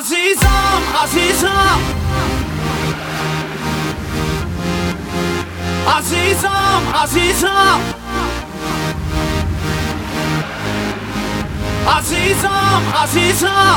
عزیزم عزیزم عزیزم عزیزم عزیزم عزیزم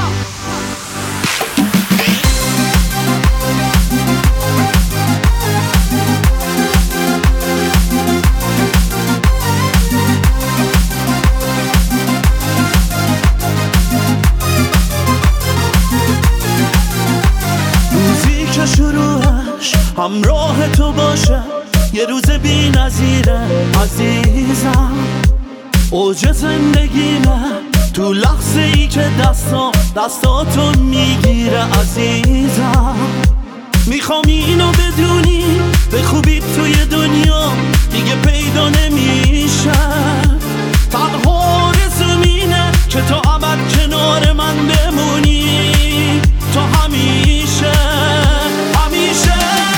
روزی که شروعش همراه تو باشه یه روز بی نظیره عزیزم اوج زندگیمه تو لحظه ای که دستاتو میگیره عزیزم میخوام اینو بدونی به خوبی توی دنیا دیگه پیدا نمیشه تنها آرزومینه که تا ابد کنار من بمونی تا همیشه همیشه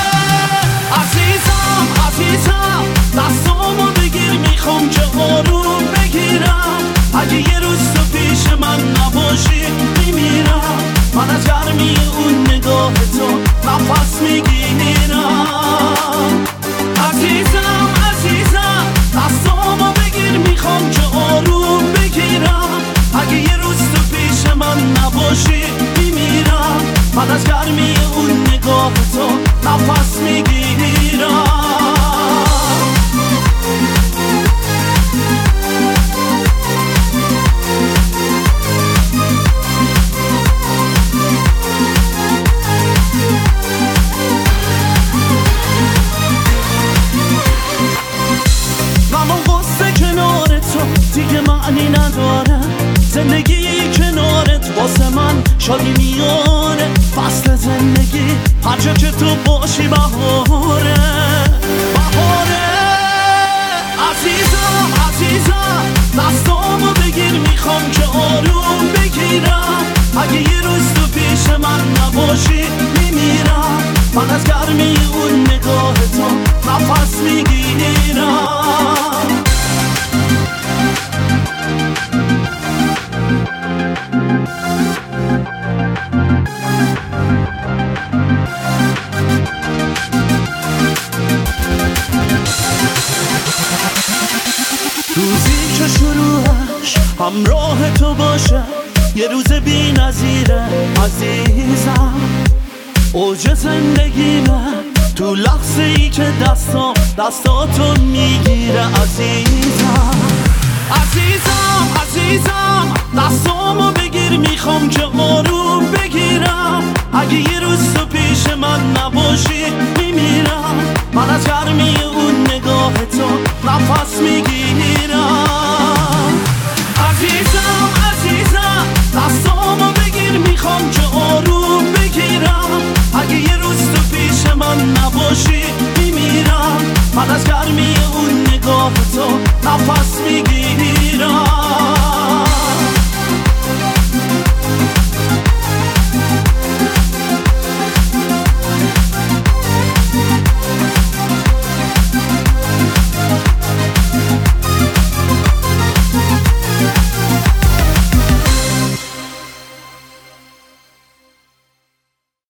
عزیزم عزیزم دستامو بگیر میخوام که آروم بگیرم اگه یه روز تو پیش من نباشی میمیرم من از گرمی اون نگاه تو نفس میگیرم عزیزم عزیزم دستامو بگیر میخوام که آروم بگیرم اگه یه روز تو پیش من نباشی میمیرم من از گرمی اون نگاه تو نفس میگیرم دیگه معنی نداره زندگی کنارت واسه من شادی میاره فصل زندگی هر جا که تو باشی بهاره بهاره عزیزم عزیزم دستامو بگیر میخوام که آروم بگیرم اگه یه روز تو پیش من نباشی میمیرم من از گرمی اون نگاه تو نفس میگیرم روزی که شروعش همراه تو باشه یه روز بی نظیره عزیزم اوج زندگیمه تو لحظه ای که دستاتو میگیره عزیزم عزیزم عزیزم دستامو بگیر میخوام که آروم بگیرم اگه یه روز تو پیش من نباشی میمیرم من از گرمی اون نگاه تو نفس میگیرم عزیزم عزیزم دستامو بگیر میخوام که آروم بگیرم اگه یه روز تو پیش من نباشی میمیرم من از گرمی اون نگاه تو نفس میگیرم